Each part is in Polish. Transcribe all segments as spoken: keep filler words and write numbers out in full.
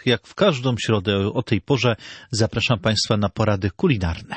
jak w każdą środę o tej porze zapraszam Państwa na porady kulinarne.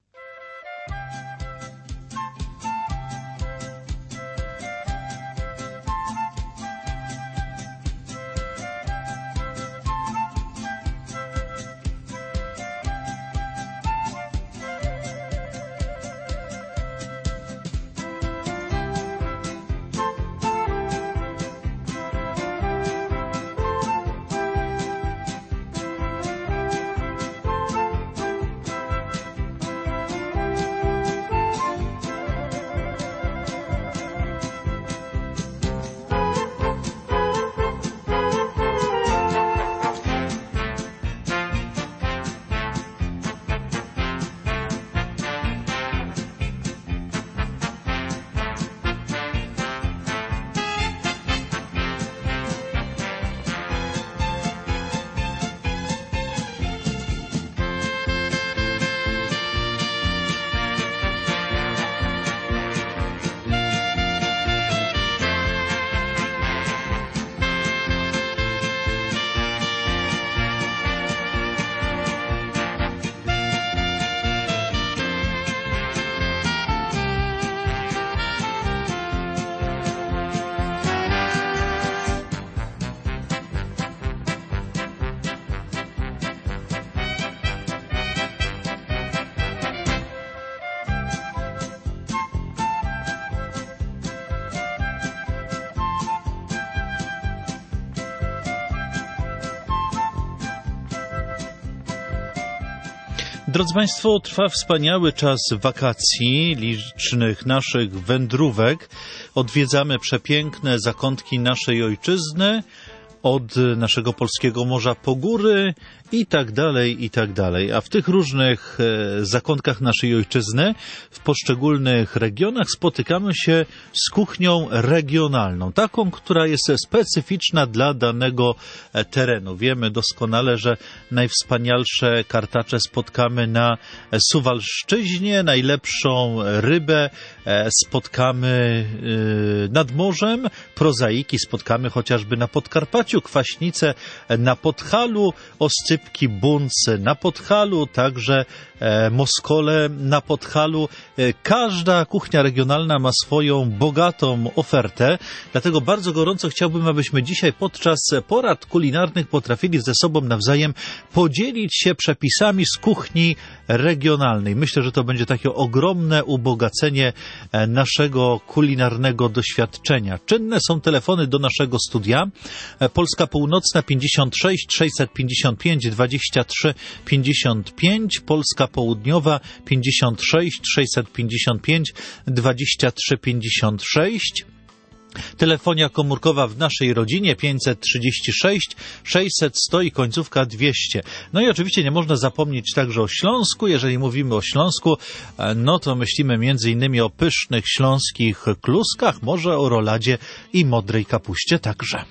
Drodzy Państwo, trwa wspaniały czas wakacji, licznych naszych wędrówek. Odwiedzamy przepiękne zakątki naszej ojczyzny, od naszego polskiego morza po góry i tak dalej, i tak dalej. A w tych różnych e, zakątkach naszej ojczyzny, w poszczególnych regionach spotykamy się z kuchnią regionalną, taką, która jest specyficzna dla danego e, terenu. Wiemy doskonale, że najwspanialsze kartacze spotkamy na Suwalszczyźnie, najlepszą rybę e, spotkamy e, nad morzem, prozaiki spotkamy chociażby na Podkarpaciu, kwaśnice na Podhalu, oscypki buncy na Podhalu, także e, moskole na Podhalu. E, każda kuchnia regionalna ma swoją bogatą ofertę, dlatego bardzo gorąco chciałbym, abyśmy dzisiaj podczas porad kulinarnych potrafili ze sobą nawzajem podzielić się przepisami z kuchni regionalnej. Myślę, że to będzie takie ogromne ubogacenie naszego kulinarnego doświadczenia. Czynne są telefony do naszego studia. Polska Północna pięćdziesiąt sześć sześćset pięćdziesiąt pięć dwadzieścia trzy pięćdziesiąt pięć, Polska Południowa pięćdziesiąt sześć sześćset pięćdziesiąt pięć dwadzieścia trzy pięćdziesiąt sześć. Telefonia komórkowa w naszej rodzinie pięćset trzydzieści sześć sześćset sto i końcówka dwieście. No i oczywiście nie można zapomnieć także o Śląsku. Jeżeli mówimy o Śląsku, no to myślimy między innymi o pysznych śląskich kluskach, może o roladzie i modrej kapuście także.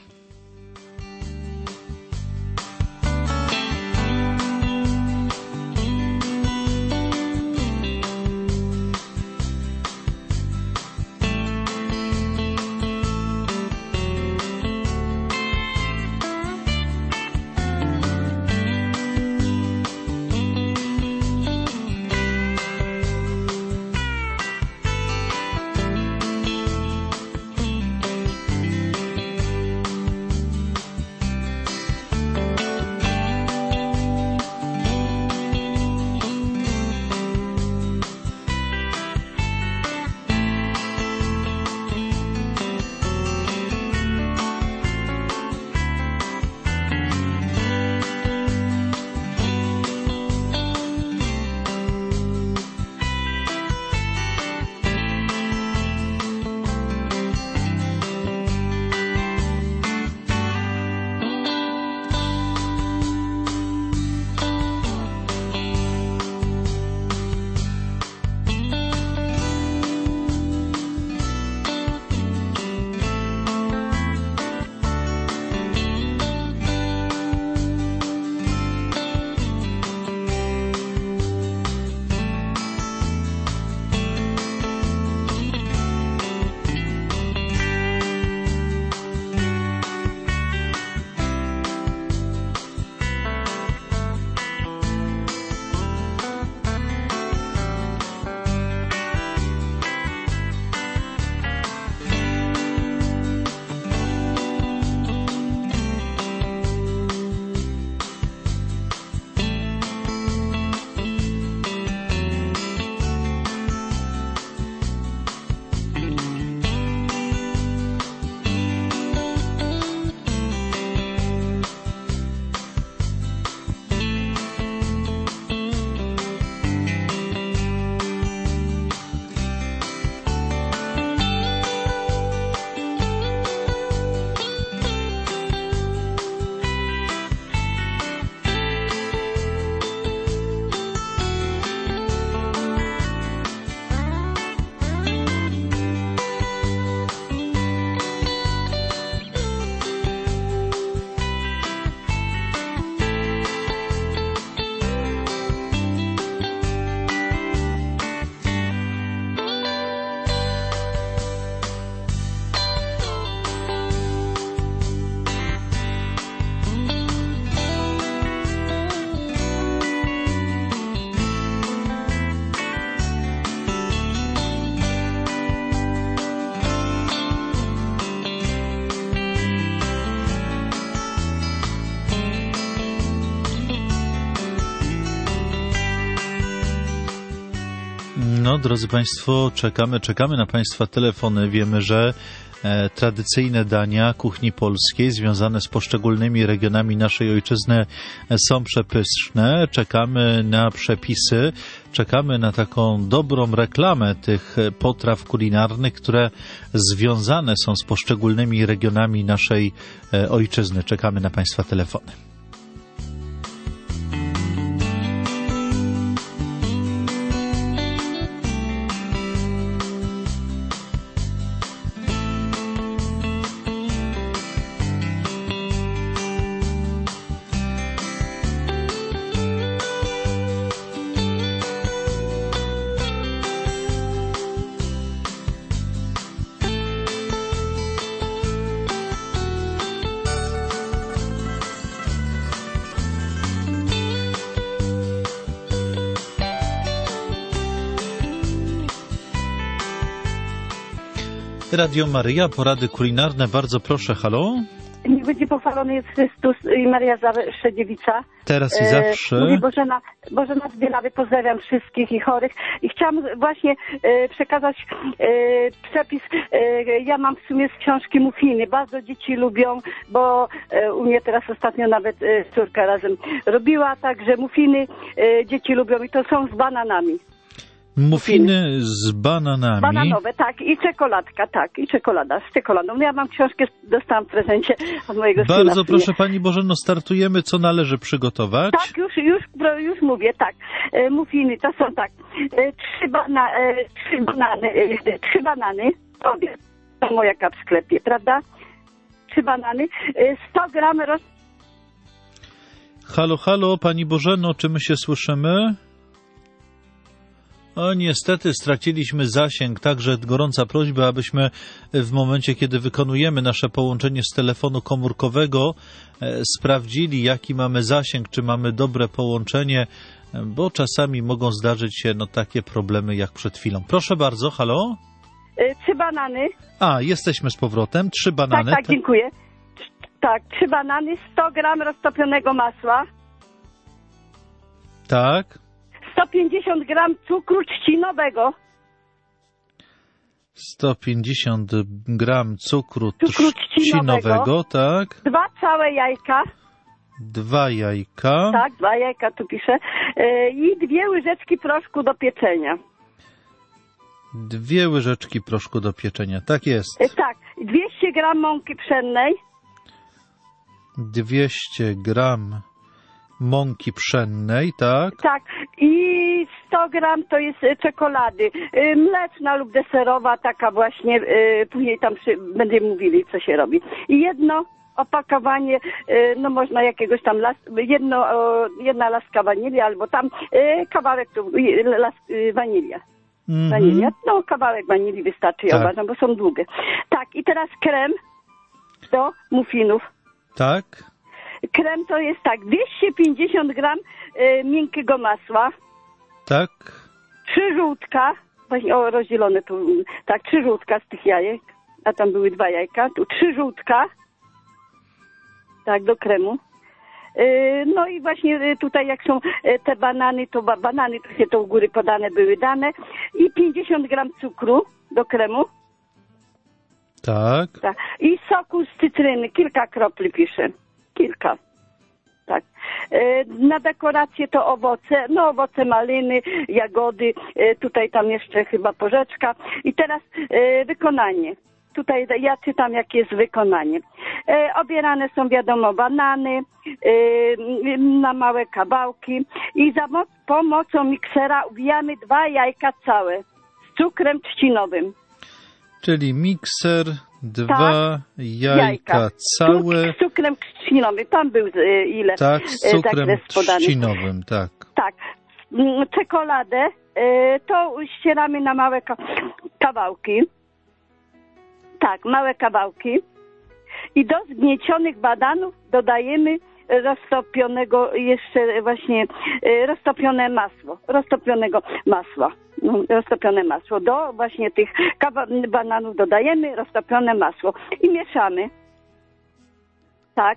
No, drodzy Państwo, czekamy, czekamy na Państwa telefony. Wiemy, że e, tradycyjne dania kuchni polskiej związane z poszczególnymi regionami naszej ojczyzny są przepyszne. Czekamy na przepisy, czekamy na taką dobrą reklamę tych potraw kulinarnych, które związane są z poszczególnymi regionami naszej e, ojczyzny. Czekamy na Państwa telefony. Radio Maryja, porady kulinarne, bardzo proszę, halo? Niech będzie pochwalony jest Chrystus i Maria zawsze dziewica. Teraz i zawsze. E, mówi Bożena, Bożena z Bielawy, pozdrawiam wszystkich i chorych. I chciałam właśnie e, przekazać e, przepis. E, ja mam w sumie z książki Muffiny. Bardzo dzieci lubią, bo e, u mnie teraz ostatnio nawet e, córka razem robiła, także muffiny e, dzieci lubią i to są z bananami. Muffiny z bananami. Bananowe, tak. I czekoladka, tak. I czekolada z czekoladą. No ja mam książkę, dostałam w prezencie od mojego syna. Bardzo proszę Pani Bożeno, startujemy. Co należy przygotować? Tak, już, już, już mówię, tak. E, muffiny to są tak. E, trzy, bana, e, trzy banany, e, trzy banany. Obie są moja w sklepie, prawda? Trzy banany. E, sto gram roz... Halo, halo, Pani Bożeno, czy my się słyszymy? O, niestety straciliśmy zasięg, także gorąca prośba, abyśmy w momencie, kiedy wykonujemy nasze połączenie z telefonu komórkowego, e, sprawdzili, jaki mamy zasięg, czy mamy dobre połączenie, bo czasami mogą zdarzyć się no, takie problemy jak przed chwilą. Proszę bardzo, halo? E, trzy banany. A, jesteśmy z powrotem. Trzy banany. Tak, tak, dziękuję. Tak, trzy banany, sto gram roztopionego masła. Tak. sto pięćdziesiąt gram cukru trzcinowego. sto pięćdziesiąt gram cukru, cukru trzcinowego. trzcinowego, tak. Dwa całe jajka. Dwa jajka. Tak, dwa jajka tu piszę. Yy, I dwie łyżeczki proszku do pieczenia. Dwie łyżeczki proszku do pieczenia, tak jest. Yy, tak, dwieście gram mąki pszennej. dwieście gram mąki pszennej, tak? Tak, i sto gram to jest czekolady. Yy, mleczna lub deserowa, taka właśnie, yy, później tam przy, będziemy mówili, co się robi. I jedno opakowanie, yy, no można jakiegoś tam, las, jedno, yy, jedna laska wanilii, albo tam yy, kawałek tu, yy, las, yy, wanilia. Mm-hmm. Wanilia, no kawałek wanilii wystarczy, ja tak uważam, bo są długie. Tak, i teraz krem do muffinów. Tak. Krem to jest tak, dwieście pięćdziesiąt gram y, miękkiego masła. Tak. Trzy żółtka, właśnie o rozdzielone tu, tak, trzy żółtka z tych jajek, a tam były dwa jajka, tu trzy żółtka, tak, do kremu. Y, no i właśnie y, tutaj jak są y, te banany, to ba, banany to się to u góry podane były dane i pięćdziesiąt gram cukru do kremu. Tak. Tak. I soku z cytryny, kilka kropli piszę. Kilka. Tak. E, na dekorację to owoce, no owoce maliny, jagody, e, tutaj tam jeszcze chyba porzeczka. I teraz e, wykonanie. Tutaj ja czytam, jakie jest wykonanie. E, obierane są, wiadomo, banany e, na małe kawałki i za mo- pomocą miksera ubijamy dwa jajka całe z cukrem trzcinowym. Czyli mikser, dwa tak, jajka, jajka całe. Z cukrem trzcinowym, tam był y, ile? Tak, z cukrem trzcinowym, tak. Tak. Czekoladę y, to ścieramy na małe ka- kawałki. Tak, małe kawałki. I do zgniecionych bananów dodajemy roztopionego jeszcze właśnie y, roztopione masło. Roztopionego masła. No, roztopione masło. Do właśnie tych kawa- bananów dodajemy roztopione masło i mieszamy. Tak.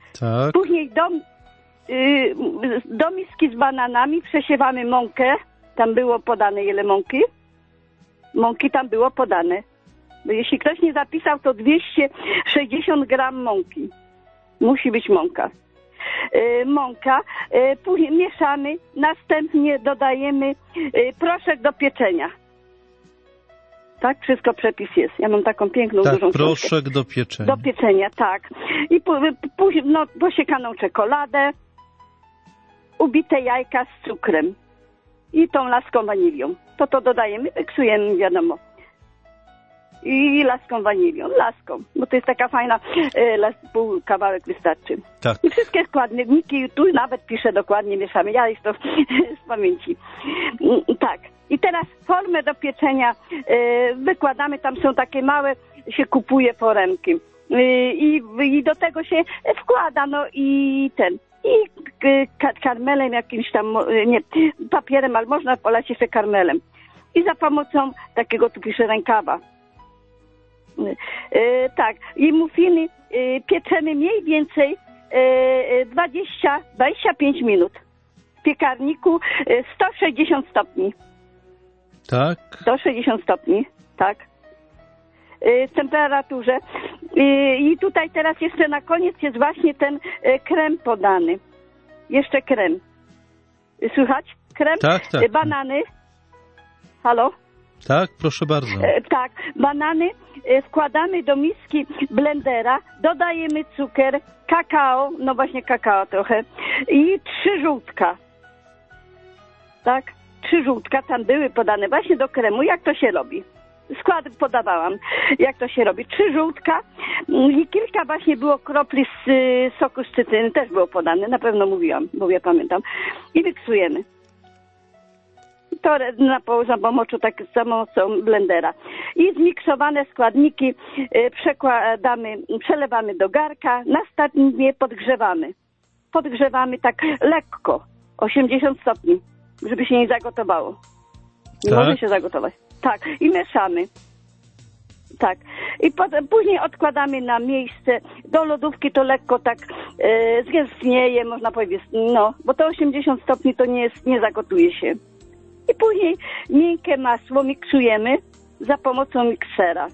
Tak. Później do, y, do miski z bananami przesiewamy mąkę tam było podane ile mąki. Mąki tam było podane. Bo jeśli ktoś nie zapisał, to dwieście sześćdziesiąt gram mąki. Musi być mąka. Yy, mąka. Yy, później mieszamy. Następnie dodajemy yy, proszek do pieczenia. Tak, wszystko przepis jest. Ja mam taką piękną, tak, dużą proszek książkę. do pieczenia. Do pieczenia, tak. I później no, posiekaną czekoladę, ubite jajka z cukrem i tą laską wanilią. To to dodajemy, miksujemy, wiadomo. I laską wanilią, laską, bo to jest taka fajna, e, las, pół kawałek wystarczy. Tak. I wszystkie składniki, tu nawet piszę dokładnie, mieszamy, ja jest to z pamięci. Tak. I teraz formę do pieczenia e, wykładamy, tam są takie małe, się kupuje foremki. E, i, I do tego się wkłada, no i ten, i e, karmelem jakimś tam, e, nie, papierem, ale można polać jeszcze karmelem. I za pomocą takiego, tu piszę, rękawa. E, tak, i muffiny e, pieczemy mniej więcej e, dwadzieścia do dwudziestu pięciu minut w piekarniku e, sto sześćdziesiąt stopni. Tak. sto sześćdziesiąt stopni, tak. E, w temperaturze. E, I tutaj teraz jeszcze na koniec jest właśnie ten e, krem podany. Jeszcze krem. Słychać? Krem? Tak, tak. E, banany. Halo? Tak, proszę bardzo. E, tak, banany e, wkładamy do miski blendera, dodajemy cukier, kakao, no właśnie kakao trochę i trzy żółtka. Tak, trzy żółtka tam były podane właśnie do kremu, jak to się robi. Skład podawałam, jak to się robi. Trzy żółtka i kilka właśnie było kropli z y, soku z cytryny, też było podane, na pewno mówiłam, bo ja pamiętam. I miksujemy. To na, za pomocą, tak, za pomocą blendera. I zmiksowane składniki y, przekładamy, przelewamy do garka, następnie podgrzewamy. Podgrzewamy tak lekko, osiemdziesiąt stopni, żeby się nie zagotowało. Nie tak. może się zagotować. Tak, i mieszamy. Tak. I potem, później odkładamy na miejsce. Do lodówki to lekko tak e, zgęstnieje, można powiedzieć. No, bo to osiemdziesiąt stopni to nie, jest, nie zagotuje się. I później miękkie masło miksujemy za pomocą miksera.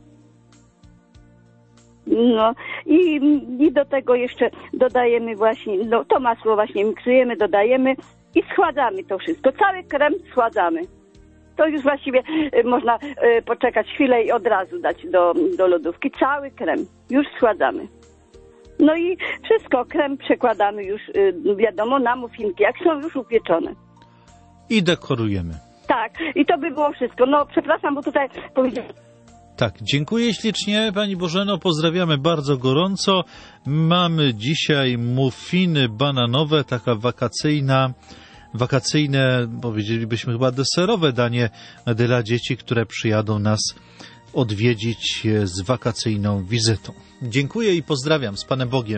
No i, i do tego jeszcze dodajemy właśnie, no, to masło właśnie miksujemy, dodajemy i schładzamy to wszystko. Cały krem schładzamy. To już właściwie y, można y, poczekać chwilę i od razu dać do, do lodówki. Cały krem już schładzamy. No i wszystko, krem przekładamy już, y, wiadomo, na muffinki, jak są już upieczone. I dekorujemy. Tak, i to by było wszystko. No przepraszam, bo tutaj powiedziałem. Tak, dziękuję ślicznie Pani Bożeno, pozdrawiamy bardzo gorąco. Mamy dzisiaj muffiny bananowe, taka wakacyjna, wakacyjne, powiedzielibyśmy chyba deserowe danie dla dzieci, które przyjadą nas odwiedzić z wakacyjną wizytą. Dziękuję i pozdrawiam, z Panem Bogiem.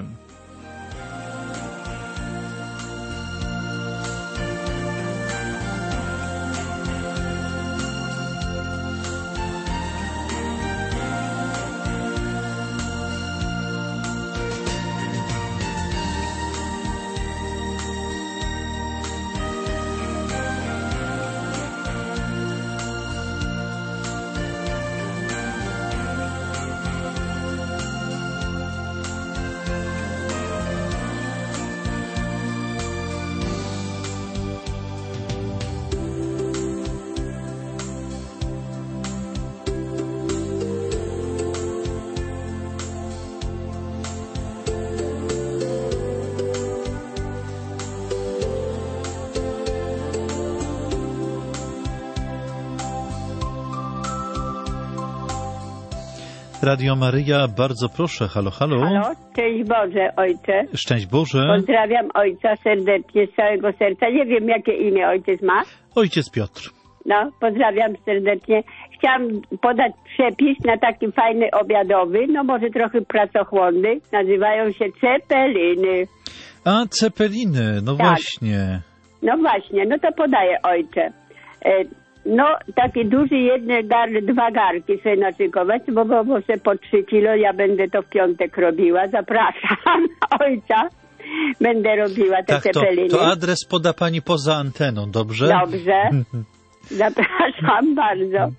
Radio Maryja, bardzo proszę, halo, halo. Halo, szczęść Boże, ojcze. Szczęść Boże. Pozdrawiam ojca serdecznie, z całego serca. Nie wiem, jakie imię ojciec ma. Ojciec Piotr. No, pozdrawiam serdecznie. Chciałam podać przepis na taki fajny obiadowy, no może trochę pracochłonny. Nazywają się cepeliny. A, cepeliny, no tak. właśnie. No właśnie, no to podaję ojcze. E, No, takie duże jedne, gar, dwa garki sobie naszykować, bo, bo, bo se po trzy kilo ja będę to w piątek robiła. Zapraszam ojca. będę robiła te tak, to, cepeliny. to adres poda pani poza anteną, dobrze? Dobrze. Zapraszam bardzo.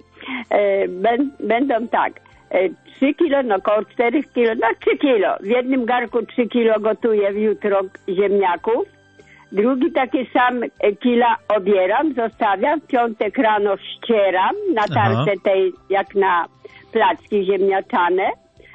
Będą tak. trzy kilo, no około cztery kilo, no trzy kilo. W jednym garku trzy kilo gotuję jutro ziemniaków. Drugi taki sam kila obieram, zostawiam. W piątek rano ścieram na tarce tej, jak na placki ziemniaczane.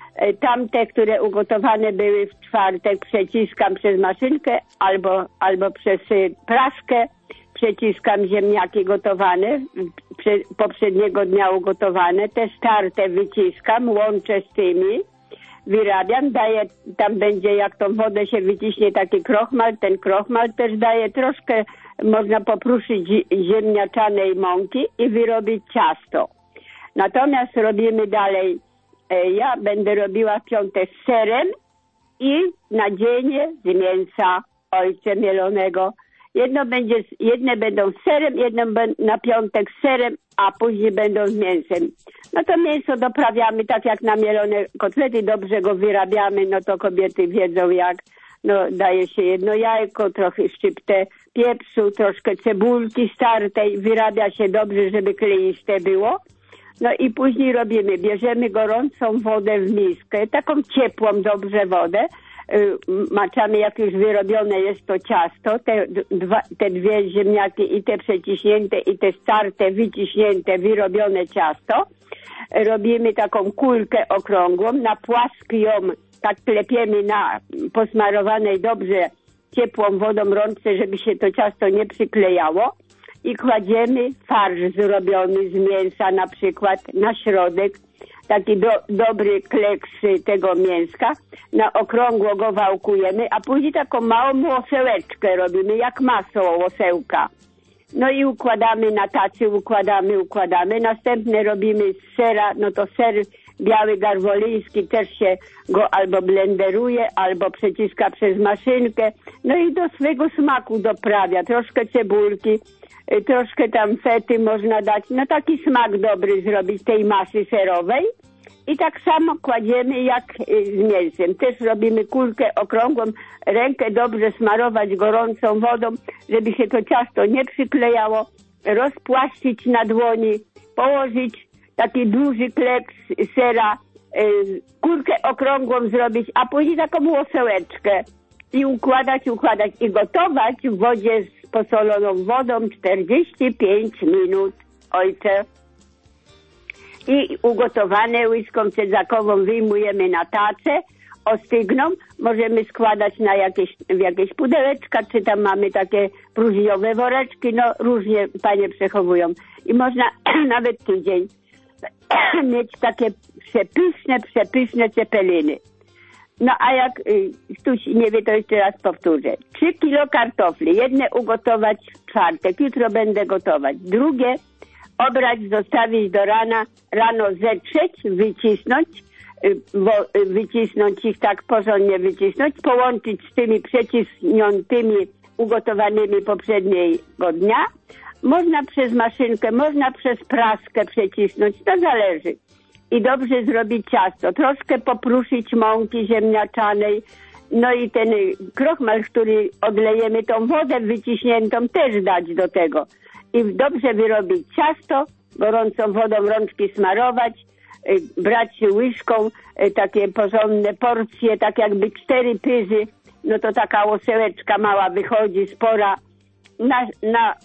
Tamte, które ugotowane były w czwartek, przeciskam przez maszynkę albo, albo przez praskę. Przeciskam ziemniaki gotowane, poprzedniego dnia ugotowane. Te starte wyciskam, łączę z tymi, wyrabiam, daję, tam będzie, jak tą wodę się wyciśnie, taki krochmal. Ten krochmal też daje troszkę, można popruszyć ziemniaczanej mąki i wyrobić ciasto. Natomiast robimy dalej, ja będę robiła w piątek z serem i nadzienie z mięsa ojcze mielonego. Jedno będzie, jedne będą z serem, jedne na piątek z serem, a później będą z mięsem. No to mięso doprawiamy tak jak na mielone kotlety, dobrze go wyrabiamy, no to kobiety wiedzą jak. No daje się jedno jajko, trochę szczyptę pieprzu, troszkę cebulki startej, wyrabia się dobrze, żeby kleiste było. No i później robimy, bierzemy gorącą wodę w miskę, taką ciepłą dobrze wodę, maczamy, jak już wyrobione jest to ciasto, te, dwa, te dwie ziemniaki i te przeciśnięte i te starte, wyciśnięte, wyrobione ciasto. Robimy taką kulkę okrągłą, na płask ją tak klepiemy na posmarowanej dobrze ciepłą wodą rączce, żeby się to ciasto nie przyklejało i kładziemy farsz zrobiony z mięsa na przykład na środek, taki do, dobry kleks tego mięska, na okrągło go wałkujemy, a później taką małą łosełeczkę robimy, jak masło łosełka. No i układamy na tacy, układamy, układamy. Następne robimy z sera, no to ser biały garwoliński też się go albo blenderuje, albo przeciska przez maszynkę. No i do swego smaku doprawia. Troszkę cebulki, troszkę tam fety można dać. No taki smak dobry zrobić tej masy serowej. I tak samo kładziemy jak z mięsem. Też robimy kulkę okrągłą, rękę dobrze smarować gorącą wodą, żeby się to ciasto nie przyklejało, rozpłaszczyć na dłoni, położyć taki duży kleks sera, kulkę okrągłą zrobić, a później taką łosełeczkę i układać, układać i gotować w wodzie z posoloną wodą czterdzieści pięć minut, ojcze. I ugotowane łyską cedzakową wyjmujemy na tacę, ostygną, możemy składać na jakieś, w jakieś pudełeczka, czy tam mamy takie próżniowe woreczki, no różnie panie przechowują. I można nawet tydzień mieć takie przepyszne, przepyszne cepeliny. No a jak ktoś nie wie, to jeszcze raz powtórzę. Trzy kilo kartofli, jedne ugotować w czwartek, jutro będę gotować. Drugie obrać, zostawić do rana, rano zetrzeć, wycisnąć, bo wycisnąć ich tak porządnie wycisnąć, połączyć z tymi przeciśniętymi, ugotowanymi poprzedniego dnia. Można przez maszynkę, można przez praskę przecisnąć, to zależy. I dobrze zrobić ciasto, troszkę popruszyć mąki ziemniaczanej, no i ten krochmal, który odlejemy, tą wodę wyciśniętą też dać do tego. I dobrze wyrobić ciasto, gorącą wodą rączki smarować, brać łyżką takie porządne porcje, tak jakby cztery pyzy, no to taka łosełeczka mała wychodzi, spora. Na, na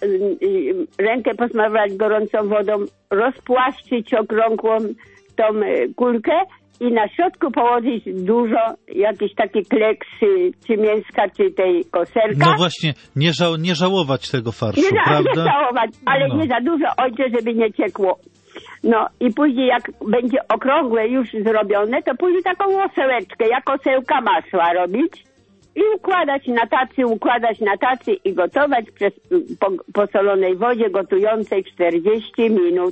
rękę posmarować gorącą wodą, rozpłaszczyć okrągłą tą kulkę i na środku położyć dużo, jakiś taki kleks, czy mięska, czy tej koserka. No właśnie, nie, żał, nie żałować tego farszu, nie, prawda? Nie żałować, ale no. Nie za dużo, ojcze, żeby nie ciekło. No i później jak będzie okrągłe już zrobione, to później taką łosełeczkę, jak osełka masła robić i układać na tacy, układać na tacy i gotować przez, po posolonej wodzie gotującej czterdzieści minut.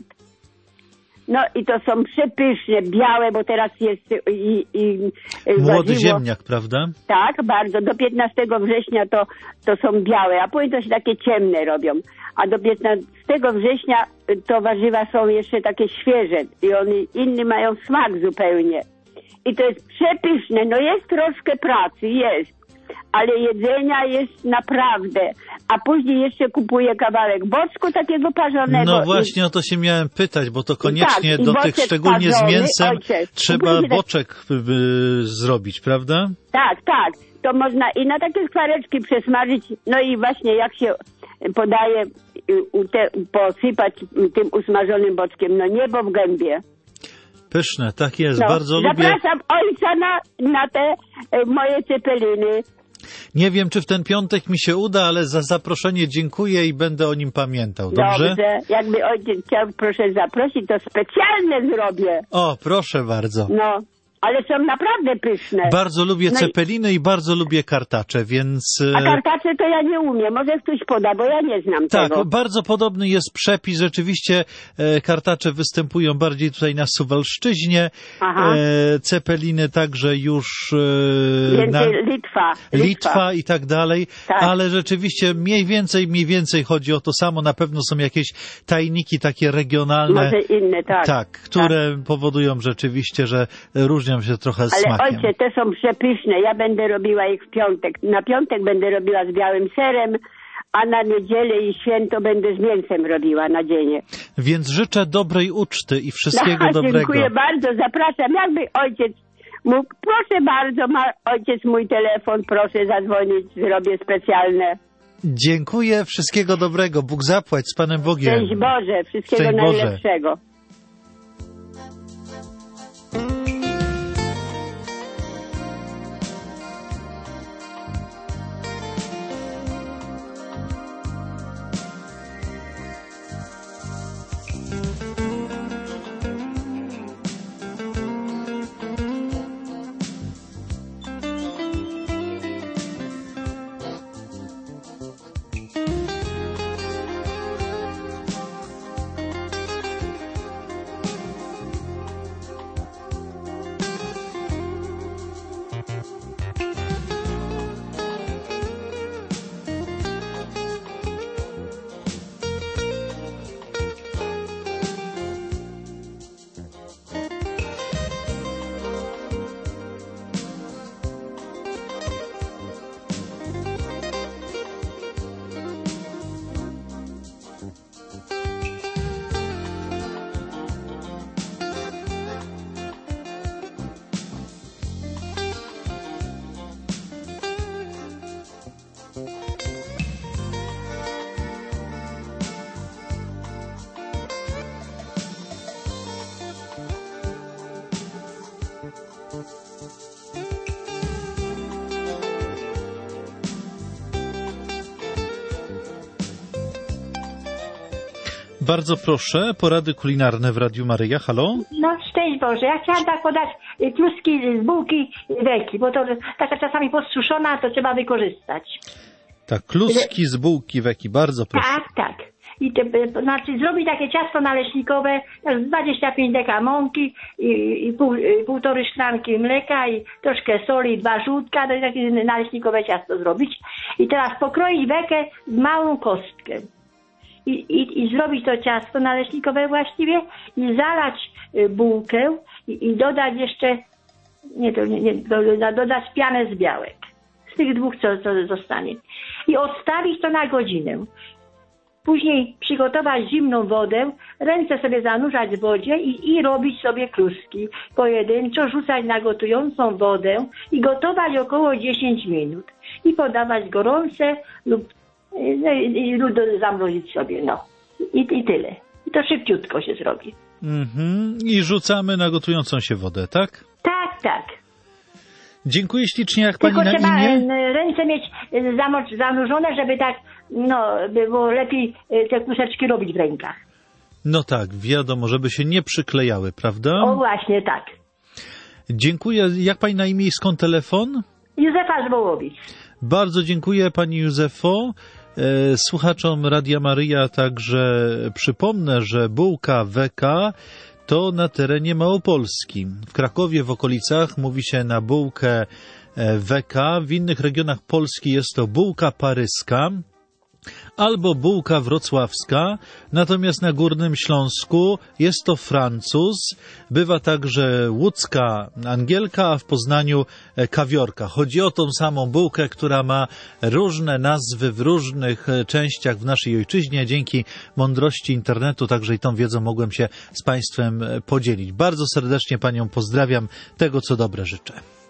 No i to są przepyszne, białe, bo teraz jest i, i młody warzywo. Ziemniak, prawda? Tak, bardzo. Do piętnastego września to, to są białe, a później to się takie ciemne robią. A do piętnastego września to warzywa są jeszcze takie świeże i one inny mają smak zupełnie. I to jest przepyszne. No jest troszkę pracy, jest. ale jedzenia jest naprawdę. A później jeszcze kupuję kawałek bocku takiego parzonego. No właśnie, o to się miałem pytać, bo to koniecznie tak, do tych, szczególnie parzony, z mięsem, ojciec, trzeba tak... boczek y, zrobić, prawda? Tak, tak. To można i na takie skwareczki przesmażyć. No i właśnie jak się podaje, te, posypać tym usmażonym boczkiem. No niebo w gębie. Pyszne, tak jest, No, bardzo lubię. zapraszam ojca na, na te e, moje cepeliny. Nie wiem, czy w ten piątek mi się uda, ale za zaproszenie dziękuję i będę o nim pamiętał, dobrze? Dobrze, jakby ojciec chciał, proszę zaprosić, to specjalne zrobię. O, proszę bardzo. No, ale są naprawdę pyszne. Bardzo lubię No i- cepeliny i bardzo lubię kartacze, więc... A kartacze to ja nie umiem, może ktoś poda, bo ja nie znam Tak, tego. bardzo podobny jest przepis. Rzeczywiście e, kartacze występują bardziej tutaj na Suwalszczyźnie. Aha. E, cepeliny także już e, Więcej na Litwa. Litwa i tak dalej. Tak. Ale rzeczywiście mniej więcej, mniej więcej chodzi o to samo. Na pewno są jakieś tajniki takie regionalne. Może inne, tak. Tak, które powodują rzeczywiście, że różnią się trochę Ale smakiem. ojcze, te są przepyszne. Ja będę robiła ich w piątek. Na piątek będę robiła z białym serem, a na niedzielę i święto będę z mięsem robiła na dzień. Więc życzę dobrej uczty i wszystkiego No, dobrego. dziękuję bardzo, zapraszam. Jakby ojciec mógł, proszę bardzo, ma ojciec mój telefon, proszę zadzwonić, zrobię specjalne. Dziękuję, wszystkiego dobrego. Bóg zapłać, z Panem Bogiem. Szczęść Boże, wszystkiego Szczęść Boże. najlepszego. Bardzo proszę, porady kulinarne w Radiu Maryja. Halo? No, szczęść Boże. Ja chciałam tak podać y, kluski z bułki weki, bo to taka czasami podsuszona, to trzeba wykorzystać. Tak, kluski z bułki weki, bardzo proszę. Tak, tak. I te, y, to znaczy zrobić takie ciasto naleśnikowe, tak dwadzieścia pięć deka mąki i, i pół, y, półtorej szklanki mleka i troszkę soli, dwa żółtka, to jest takie naleśnikowe ciasto zrobić. I teraz pokroić wekę w małą kostkę. I, i, i zrobić to ciasto naleśnikowe właściwie i zalać y, bułkę i, i dodać jeszcze, nie, to nie, nie do, dodać pianę z białek. Z tych dwóch, co, co zostanie. I odstawić to na godzinę. Później przygotować zimną wodę, ręce sobie zanurzać w wodzie i, i robić sobie kluski. Pojedynczo rzucać na gotującą wodę i gotować około dziesięć minut. I podawać gorące lub no i, i zamrozić sobie, no. I, I tyle. I to szybciutko się zrobi. Mhm. I rzucamy na gotującą się wodę, tak? Tak, tak. Dziękuję ślicznie, jak Tylko pani na trzeba imię? e, ręce mieć e, zamoc- zanurzone, żeby tak, no, by było lepiej e, te kluseczki robić w rękach. No tak, wiadomo, żeby się nie przyklejały, prawda? O właśnie, tak. Dziękuję. Jak pani na imię i skąd telefon? Józefa z Wołowic. Bardzo dziękuję pani Józefo. E, Słuchaczom Radia Maryja także przypomnę, że bułka weka to na terenie Małopolski. W Krakowie, w okolicach mówi się na bułkę weka. W innych regionach Polski jest to bułka paryska. albo bułka wrocławska, natomiast na Górnym Śląsku jest to Francuz, bywa także łódzka Angielka, a w Poznaniu kawiorka. Chodzi o tą samą bułkę, która ma różne nazwy w różnych częściach w naszej ojczyźnie. Dzięki mądrości internetu także i tą wiedzą mogłem się z Państwem podzielić. Bardzo serdecznie Panią pozdrawiam, tego co dobre życzę.